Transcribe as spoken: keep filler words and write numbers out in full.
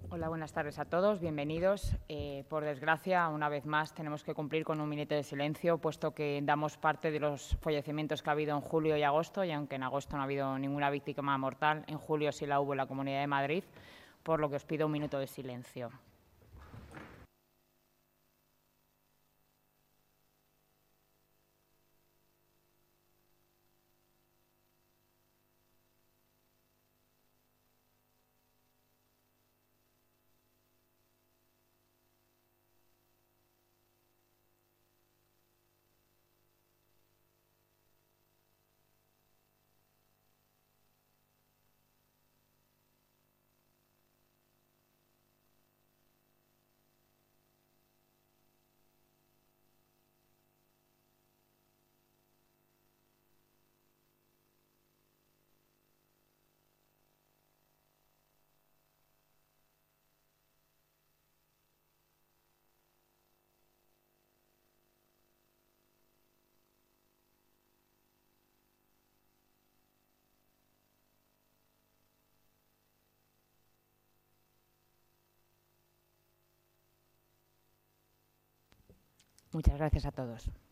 Hola, buenas tardes a todos. Bienvenidos. Eh, por desgracia, una vez más, tenemos que cumplir con un minuto de silencio, puesto que damos parte de los fallecimientos que ha habido en julio y agosto, y aunque en agosto no ha habido ninguna víctima mortal, en julio sí la hubo en la Comunidad de Madrid, por lo que os pido un minuto de silencio. Muchas gracias a todos.